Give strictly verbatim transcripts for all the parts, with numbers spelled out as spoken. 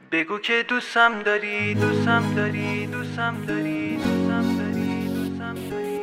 بگو که دوستم داری، دوستم داری، دوستم داری، دوستم داری، دوستم داری.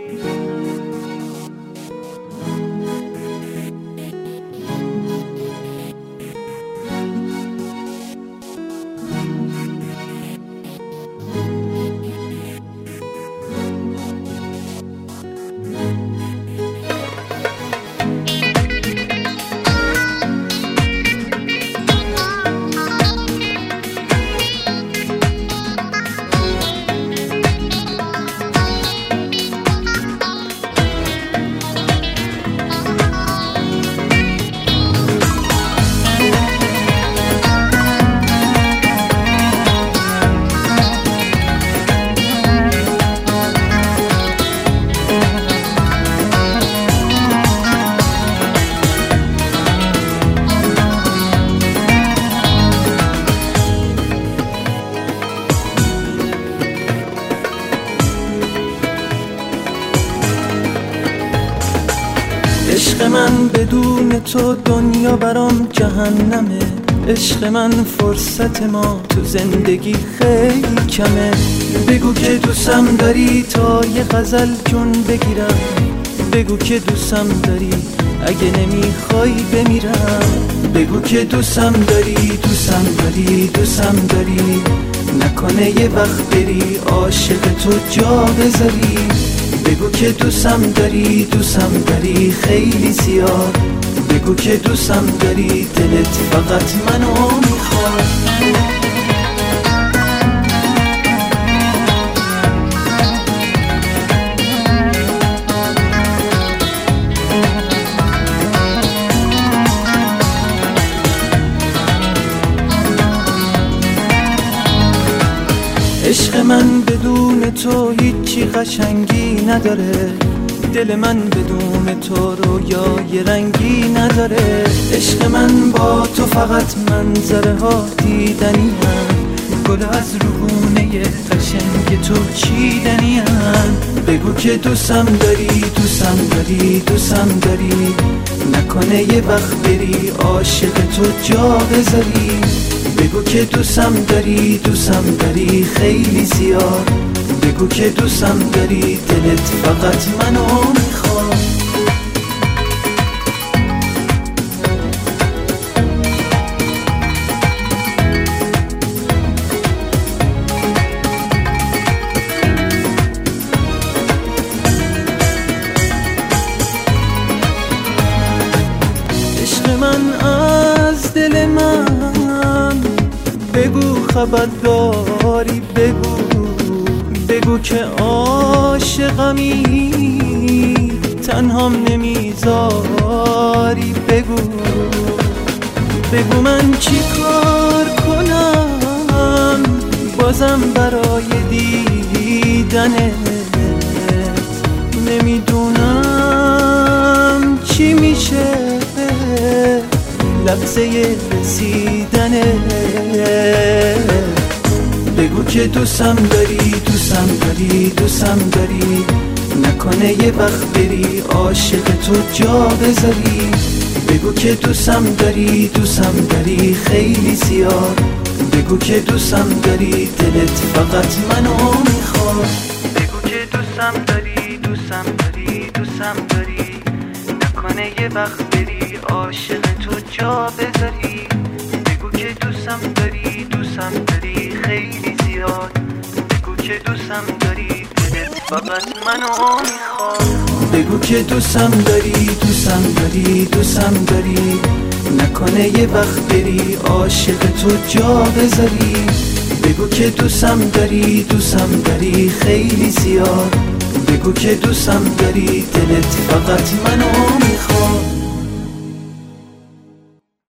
عشق من بدون تو دنیا برام جهنمه. عشق من فرصت ما تو زندگی خیلی کمه. بگو که دوستم داری تا یه غزل جون بگیرم. بگو که دوستم داری اگه نمیخوای بمیرم. بگو که دوستم داری، دوستم داری، دوستم داری، نکنه یه وقت بری عاشق تو جا بذاری. بگو که دوستم داری، دوستم داری خیلی زیاد. بگو که دوستم داری دلت فقط منو میخواد. عشق من بدون تو هیچی قشنگی نداره. دل من بدون تو رویای رنگی نداره. عشق من با تو فقط منظره ها دیدنی هن. گل از روحونه قشنگ تو چیدنی هن. بگو که دوستم داری، دوستم داری، دوستم داری، نکنه یه وقت بری عاشق تو جا بذاری. بگو که دوستم داری، دوستم داری خیلی زیاد. بگو که دوستم داری دلت فقط منو میخواد. عشق من از دل من بگو خبر داری. بگو بگو که عاشقمی تنهام نمیذاری. بگو بگو من چی کار کنم بازم برای دیدنت. نمیدونم چی میشه لحظه رسیدنت. بگو که دوستم داری، دوستم داری، دوستم داری، نکنه یه وقت بری عاشق تو جا بذاری. بگو که دوستم داری، دوستم داری خیلی زیاد. بگو که دوستم داری دلت فقط منو میخواد. بگو که دوستم داری، دوستم داری، دوستم داری، نکنه یه وقت بری عاشق تو جا بذاری. بگو که دوستم داری، دوستم داری خیلی زیاد. بگو که دوستم داری دلت فقط منو میخواد. بگو که دوستم داری، دوستم داری، دوستم داری، نکنه یه وقت بری عاشق تو جا بذاری. بگو که دوستم داری، دوستم داری خیلی زیاد. بگو که دوستم داری دلت فقط منو میخواد.